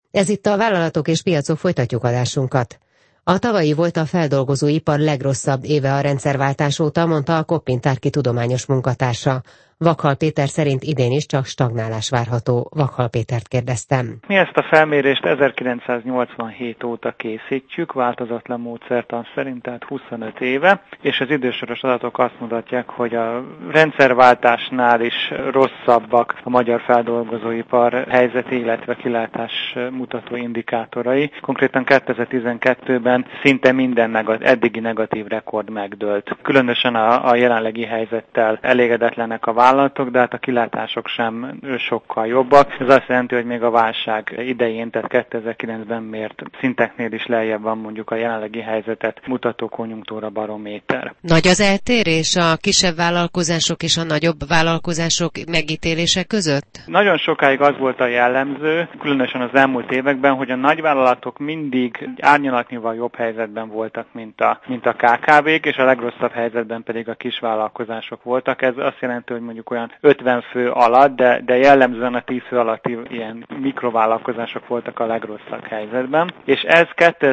Ez itt a Vállalatok és Piacok, folytatjuk adásunkat. A tavalyi volt a feldolgozóipar legrosszabb éve a rendszerváltás óta, mondta a Koppintárki tudományos munkatársa. Vakhal Péter szerint idén is csak stagnálás várható. Vakhal Pétert kérdeztem. Mi ezt a felmérést 1987 óta készítjük, változatlan módszertan szerint, tehát 25 éve, és az idősoros adatok azt mutatják, hogy a rendszerváltásnál is rosszabbak a magyar feldolgozóipar helyzeti, illetve kilátás mutató indikátorai. Konkrétan 2012-ben szinte minden eddigi negatív rekord megdőlt. Különösen a jelenlegi helyzettel elégedetlenek a vállalatok, de hát a kilátások sem sokkal jobbak. Ez azt jelenti, hogy még a válság idején, tehát 2009-ben mért szinteknél is lejjebb van mondjuk a jelenlegi helyzetet mutató konjunktúra barométer. Nagy az eltérés a kisebb vállalkozások és a nagyobb vállalkozások megítélése között? Nagyon sokáig az volt a jellemző, különösen az elmúlt években, hogy a nagyvállalatok mindig árnyalatnyival jobb helyzetben voltak, mint a KKV-k, és a legrosszabb helyzetben pedig a kisvállalkozások voltak. Ez azt jelenti, hogy mondjuk olyan 50 fő alatt, de jellemzően a 10 fő alatti ilyen mikrovállalkozások voltak a legrosszabb helyzetben. És ez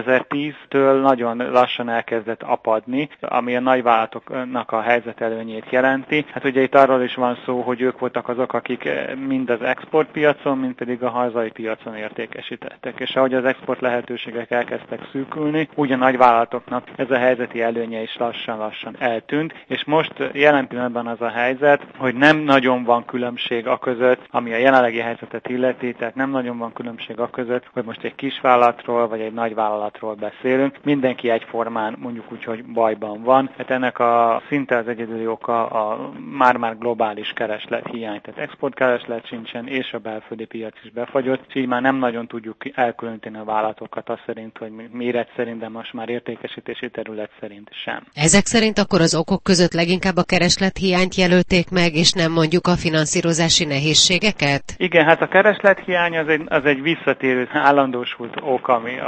2010-től nagyon lassan elkezdett apadni, ami a nagyvállalatoknak a helyzetelőnyét jelenti. Hát ugye itt arról is van szó, hogy ők voltak azok, akik mind az exportpiacon, mind pedig a hazai piacon értékesítettek. És ahogy az export lehetőségek elkezdtek szűkülni, úgy a nagyvállalatoknak ez a helyzeti előnye is lassan-lassan eltűnt. És most jelen pillanatban az a helyzet, hogy nem nagyon van különbség a között, ami a jelenlegi helyzetet illeti, tehát nem nagyon van különbség a között, hogy most egy kisvállalatról vagy egy nagyvállalatról beszélünk. Mindenki egyformán mondjuk úgy, hogy bajban van. Hát ennek a szinte az egyedüli oka a már globális kereslet hiány. Tehát exportkereslet sincsen, és a belföldi piac is befagyott, és így már nem nagyon tudjuk elkülöníteni a vállalatokat azt szerint, hogy méret szerint, de most már értékesítési terület szerint sem. Ezek szerint akkor az okok között leginkább a kereslet hiányt jelölték meg, és nem mondjuk a finanszírozási nehézségeket? Igen, hát a kereslethiány az egy visszatérő, állandósult ok, ami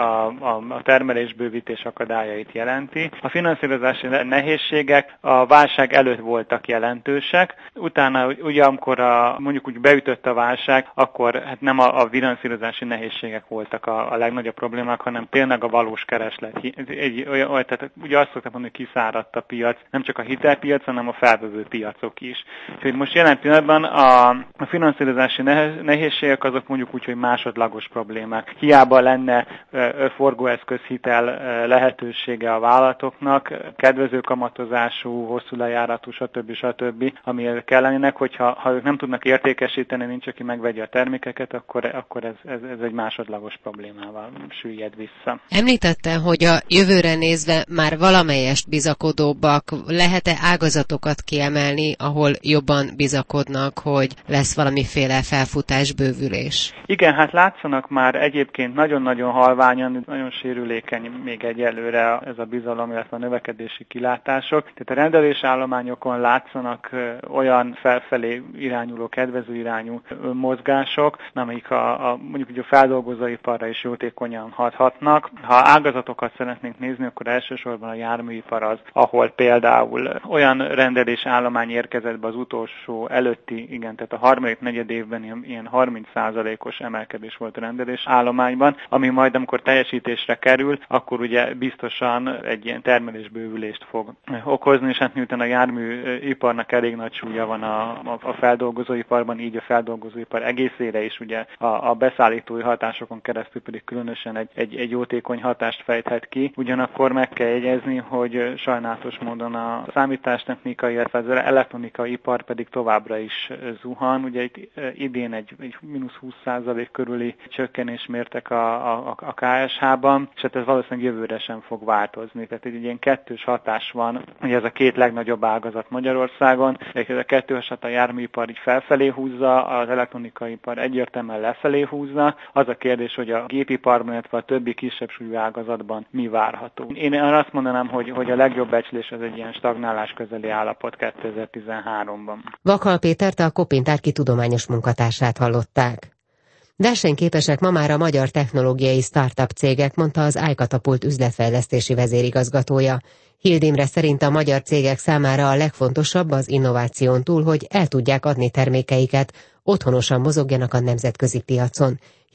a termelésbővítés akadályait jelenti. A finanszírozási nehézségek a válság előtt voltak jelentősek, utána ugye amikor mondjuk úgy beütött a válság, akkor hát nem a finanszírozási nehézségek voltak a legnagyobb problémák, hanem tényleg a valós kereslet. Tehát ugye azt szoktam mondani, hogy kiszáradt a piac, nem csak a hitelpiac, hanem a felvevő piacok is. Úgyhogy most jelen pillanatban a finanszírozási nehézségek azok mondjuk úgy, hogy másodlagos problémák. Hiába lenne forgóeszközhitel lehetősége a vállalatoknak, kedvező kamatozású, hosszú lejáratú, stb. Amire kellenének, hogyha ők nem tudnak értékesíteni, nincs aki megvegye a termékeket, akkor ez egy másodlagos problémával süllyed vissza. Említette, hogy a jövőre nézve már valamelyest bizakodóbbak. Lehet-e ágazatokat kiemelni, ahol jobban bizakodnak, hogy lesz valamiféle felfutás, bővülés? Igen, hát látszanak már egyébként nagyon-nagyon halványan, nagyon sérülékeny még egyelőre ez a bizalom, illetve a növekedési kilátások. Tehát a rendelésállományokon látszanak olyan felfelé irányuló, kedvező irányú mozgások, amelyik mondjuk a feldolgozóiparra is jótékonyan hathatnak. Ha ágazatokat szeretnénk nézni, akkor elsősorban a járműipar az, ahol például olyan rendelésállomány érkezett be az utolsó előtti, tehát a harmadik negyed évben ilyen 30%-os emelkedés volt a rendelésállományban, ami majd amikor teljesítésre kerül, akkor ugye biztosan egy ilyen termelésbővülést fog okozni, és hát miután a járműiparnak elég nagy súlya van a feldolgozóiparban, így a feldolgozóipar egészére is ugye a beszállítói hatásokon keresztül pedig különösen egy jótékony hatást fejthet ki. Ugyanakkor meg kell jegyezni, hogy sajnálatos módon a számítástechnikai, illetve az elektronikai ipar pedig továbbra is zuhan. Ugye itt idén egy -20% körüli csökkenés mértek a KSH-ban, és hát ez valószínűleg jövőre sem fog változni. Tehát egy ilyen kettős hatás van, ugye ez a két legnagyobb ágazat Magyarországon, ez a kettős hatás, a járműipar így felfelé húzza, az elektronikai ipar egyértelműen lefelé húzza. Az a kérdés, hogy a gépiparban, illetve a többi kisebb súlyú ágazatban mi várható. Én azt mondanám, hogy a legjobb becslés az egy ilyen stagnálás közeli állapot 2013-ban. Vakhal Pétert, a Koppintárki tudományos munkatársát hallották. Versenyképesek ma már a magyar technológiai startup cégek, mondta az iCatapult üzletfejlesztési vezérigazgatója. Hild Imre szerint a magyar cégek számára a legfontosabb az innováción túl, hogy el tudják adni termékeiket, otthonosan mozogjanak a nemzetközi piacon.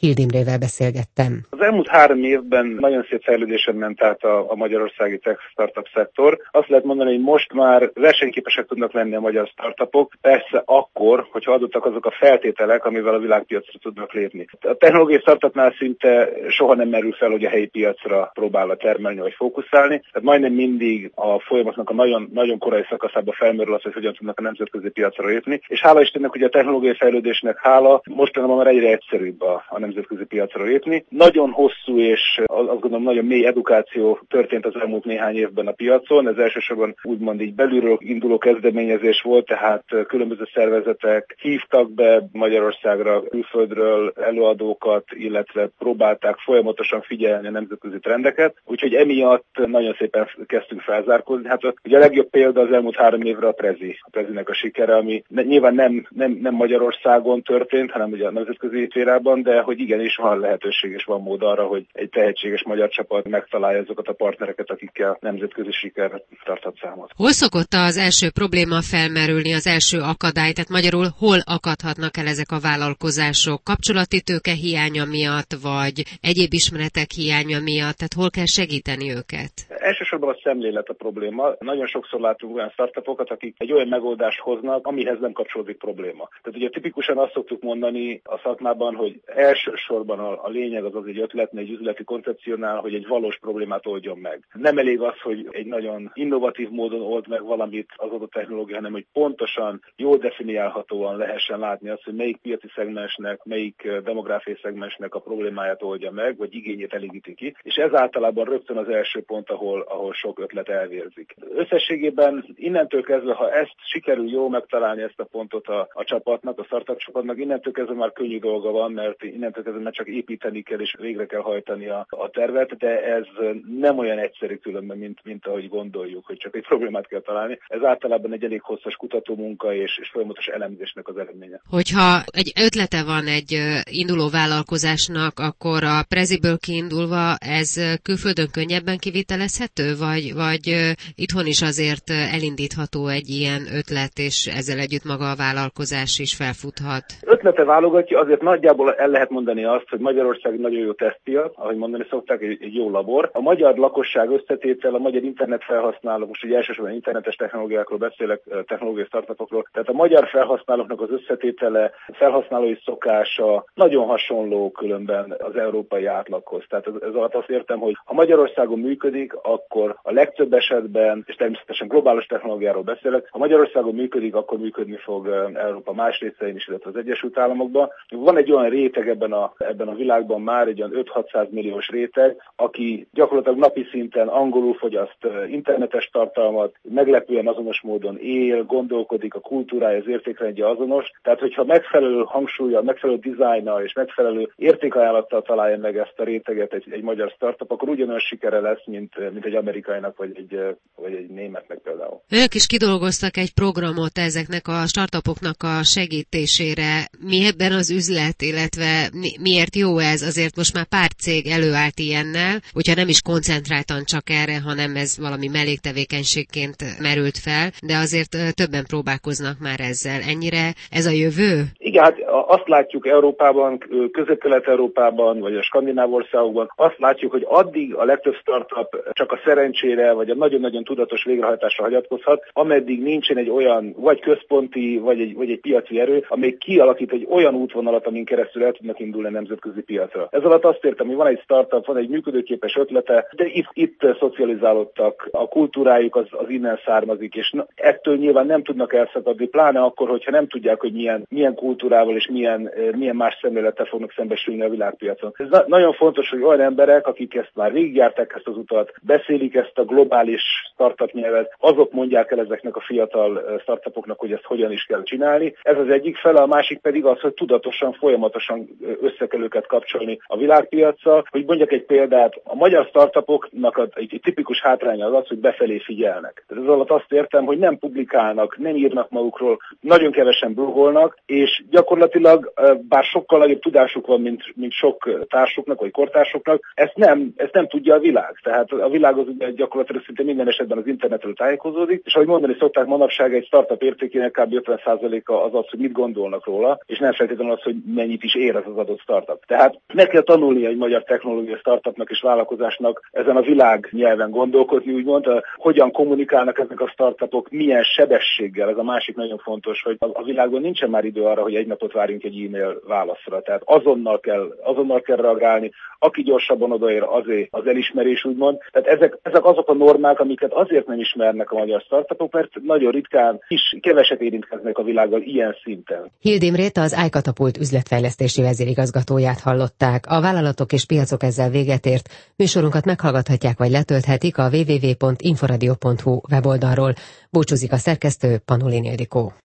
Hild Imrével beszélgettem. Az elmúlt 3 évben nagyon szép fejlődésen ment át a magyarországi tech startup szektor. Azt lehet mondani, hogy most már versenyképesek tudnak lenni a magyar startupok, persze akkor, hogyha adottak azok a feltételek, amivel a világpiacra tudnak lépni. A technológiai startupnál szinte soha nem merül fel, hogy a helyi piacra próbálna termelni vagy fókuszálni. Tehát majdnem mindig a folyamatnak a nagyon, nagyon korai szakaszában felmerül az, hogy hogyan tudnak a nemzetközi piacra lépni. És hála Istennek, hogy a technológiai fejlődésnek hála, mostanában már egyre egyszerűbb a nemzetközi piacra lépni. Nagyon hosszú és azt gondolom nagyon mély edukáció történt az elmúlt néhány évben a piacon. Ez elsősorban úgymond így belülről induló kezdeményezés volt, tehát különböző szervezetek hívtak be Magyarországra külföldről előadókat, illetve próbálták folyamatosan figyelni a nemzetközi trendeket. Úgyhogy emiatt nagyon szépen kezdtünk felzárkózni. Hát ugye a legjobb példa az elmúlt 3 évre a Prezinek a sikere, ami nyilván nem Magyarországon történt, hanem ugye a nemzetközi szférában, de hogy igenis van lehetőség és van mód arra, hogy egy tehetséges magyar csapat megtalálja azokat a partnereket, akikkel nemzetközi sikerre tarthat számot. Hol szokott az első probléma felmerülni, az első akadály, tehát magyarul hol akadhatnak el ezek a vállalkozások? Kapcsolati tőke hiánya miatt, vagy egyéb ismeretek hiánya miatt, tehát hol kell segíteni őket? Elsősorban a szemlélet a probléma. Nagyon sokszor látunk olyan startupokat, akik egy olyan megoldást hoznak, amihez nem kapcsolódik probléma. Tehát ugye tipikusan azt szoktuk mondani a szakmában, hogy elsősorban a lényeg az egy ötletnél, egy üzleti koncepciónál, hogy egy valós problémát oldjon meg. Nem elég az, hogy egy nagyon innovatív módon old meg valamit az adott technológia, hanem hogy pontosan, jól definiálhatóan lehessen látni azt, hogy melyik piaci szegmensnek, melyik demográfiai szegmensnek a problémáját oldja meg, vagy igényét elégíti ki. És ez általában rögtön az első pont, ahol sok ötlet elvérzik. Összességében innentől kezdve, ha ezt sikerül jól megtalálni ezt a pontot a csapatnak, a startup csapatnak, innentől kezdve már könnyű dolga van, mert innentől kezdve már csak építeni kell és végre kell hajtani a tervet, de ez nem olyan egyszerű különben, mint ahogy gondoljuk, hogy csak egy problémát kell találni. Ez általában egy elég hosszas kutatómunka és folyamatos elemzésnek az eredménye. Hogyha egy ötlete van egy induló vállalkozásnak, akkor a Preziből kiindulva ez külföldön könnyebben kivitelezhető, vagy itthon is azért elindítható egy ilyen ötlet, és ezzel együtt maga a vállalkozás is felfuthat? Ötlete válogatja, azért nagyjából el lehet mondani azt, hogy Magyarország nagyon jó tesztpiac, ahogy mondani szokták, egy jó labor. A magyar lakosság összetétel, a magyar internet felhasználók, most ugye elsősorban internetes technológiákról beszélek, technológiai startupokról, tehát a magyar felhasználóknak az összetétele, felhasználói szokása nagyon hasonló különben az európai átlaghoz. Tehát ez alatt azt értem, hogy ha Magyarországon működik, akkor a legtöbb esetben, és természetesen globális technológiáról beszélek, ha Magyarországon működik, akkor működni fog Európa más részein is, illetve az Egyesült Államokban. Van egy olyan réteg ebben a világban már, egy olyan 5-600 milliós réteg, aki gyakorlatilag napi szinten angolul fogyaszt internetes tartalmat, meglepően azonos módon él, gondolkodik, a kultúrája, az értékrendje azonos. Tehát, hogyha megfelelő hangsúllyal, megfelelő dizájnnal és megfelelő értékajánlattal találja meg ezt a réteget egy magyar startup, akkor ugyanolyan sikere lesz, mint egy amerikainak vagy egy németnek például. Ők is kidolgoztak egy programot ezeknek a startupoknak a segítésére. Mi ebben az üzlet, illetve miért jó ez? Azért most már pár cég előállt ilyennel, hogyha nem is koncentráltan csak erre, hanem ez valami melléktevékenységként merült fel, de azért többen próbálkoznak már ezzel. Ennyire ez a jövő? Igen, hát azt látjuk Európában, Közép-Kelet-Európában, vagy a skandináv országokban, azt látjuk, hogy addig a legtöbb startup csak a szerencsére, vagy a nagyon-nagyon tudatos végrehajtásra hagyatkozhat, ameddig nincsen egy olyan, vagy központi, vagy egy piaci erő, amely kialakít egy olyan útvonalat, amin keresztül el tudnak indulni a nemzetközi piacra. Ez alatt azt értem, hogy van egy startup, van egy működőképes ötlete, de itt szocializálódtak, a kultúrájuk az innen származik, és ettől nyilván nem tudnak elszakadni, pláne akkor, hogyha nem tudják, hogy milyen kultúrával és milyen más szemlélettel fognak szembesülni a világpiacon. Ez nagyon fontos, hogy olyan emberek, akik ezt már végigjárták ezt az utat, beszélik ezt a globális startup nyelvet, azok mondják el ezeknek a fiatal startupoknak, hogy ezt hogyan is kell csinálni. Ez az egyik fele, a másik pedig az, hogy tudatosan, folyamatosan össze kell őket kapcsolni a világpiaccal. Hogy mondjak egy példát, a magyar startupoknak egy tipikus hátránya az, hogy befelé figyelnek. Ez alatt azt értem, hogy nem publikálnak, nem írnak magukról, nagyon kevesen blogolnak, és gyakorlatilag, bár sokkal nagyobb tudásuk van, mint sok társuknak vagy kortársuknak, ezt nem tudja a világ. Tehát a világ az ugye gyakorlatilag szinte minden esetben az internetről tájékozódik, és ahogy mondani szokták, manapság egy startup értékének kb. 50%-a az, hogy mit gondolnak róla, és nem feltétlenül az, hogy mennyit is ér az elfogadott startup. Tehát meg kell tanulni egy magyar technológiai startupnak és vállalkozásnak ezen a világ nyelven gondolkodni, úgymond, hogyan kommunikálnak ezek a startupok, milyen sebességgel, ez a másik nagyon fontos, hogy a világon nincsen már idő arra, hogy egy napot várjunk egy e-mail válaszra. Tehát azonnal kell reagálni, aki gyorsabban odaér, azé az elismerés, úgymond. Tehát ezek azok a normák, amiket azért nem ismernek a magyar startupok, mert nagyon ritkán is keveset érintkeznek a világgal ilyen szinten. Hild Imrét, az iKatapult üzletfejlesztési vezérigazgatóját hallották. A vállalatok és piacok ezzel véget ért. Műsorunkat meghallgathatják vagy letölthetik a www.inforadio.hu weboldalról. Búcsúzik a szerkesztő, Panolin Ildikó.